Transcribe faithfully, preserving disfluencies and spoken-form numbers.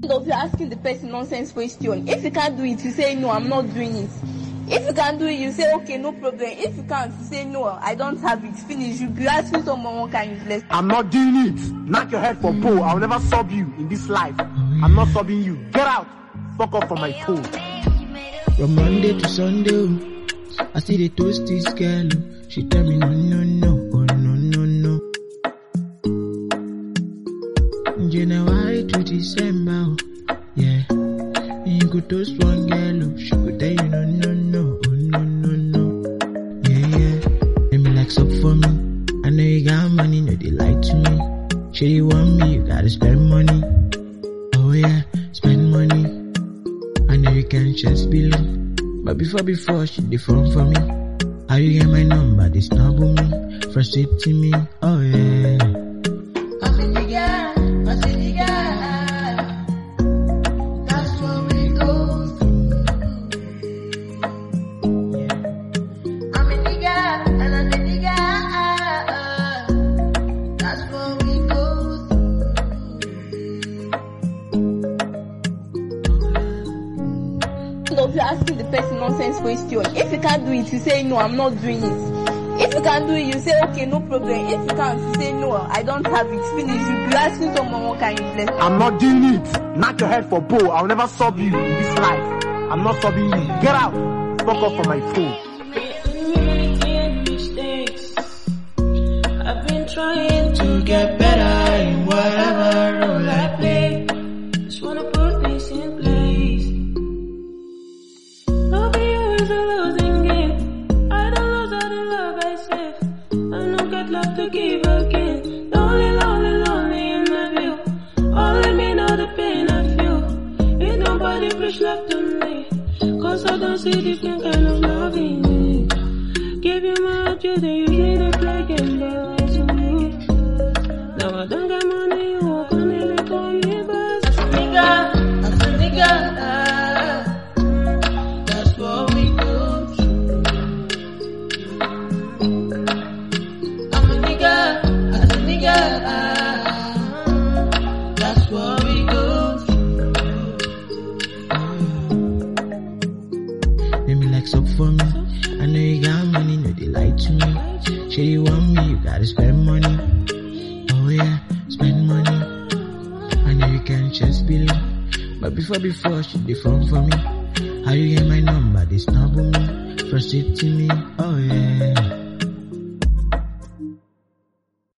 Of you asking the person nonsense question. If you can't do it, you say no, I'm not doing it. If you can do it, you say okay, no problem. If you can't, you say no, I don't have it. Finish. You be asking someone what kind useless. I'm not doing it. Knock your head for pole. I'll never sub you in this life. I'm not subbing you. Get out. Fuck off from my phone. From Monday to Sunday, I see the toast this girl. She tell me no, no, no, oh no, no, no. January to December, yeah. You could toast one girl, she could tell you no, no, no, oh no, no, no. Yeah, yeah. Let me like up for me. I know you got money, no they lie to me. Say you want me, you gotta spend money. Oh yeah, spend money. I know you can't just believe. But before, before, she did phone for me. How you get my number, they snubble me, frustrating me, oh yeah. I see the girl, I see the girl. That's what we go through. Yeah. I'm in the girl, and I'm in the girl. That's what we go through. Of you asking the person nonsense question. If you can't do it, you say no, I'm not doing it. If you can do it, you say okay, no problem. If you can't, you say no, I don't have it. Finish. You be asking someone what kind useless. I'm not doing it. Knock your head for pole. I'll never sub you in this life. I'm not subbing you. Get out. Fuck off from my phone. I've been trying to get better in whatever role I play. Just wanna put things in place. Loving you is a losing game. I don't lose all the love I save. I don't get love to give again. Lonely, lonely, lonely in my view. All let me know the pain I feel. Ain't nobody push love to me. Cause I don't see different kind of love in me. Give you my heart, you then you need to play game, but now I don't got money, you walk on it, they call me boss. As a nigga, as a nigga, that's what we go through. I'm a nigga, as a nigga, that's what we go through. Make me like up for me. I know you got money, no they lie to me. Say you want me, you gotta spend money. Oh yeah, spend money. I know you can't just believe. But before, before, she did phone for me. How you get my number, they snubble me, frustrating me, oh yeah.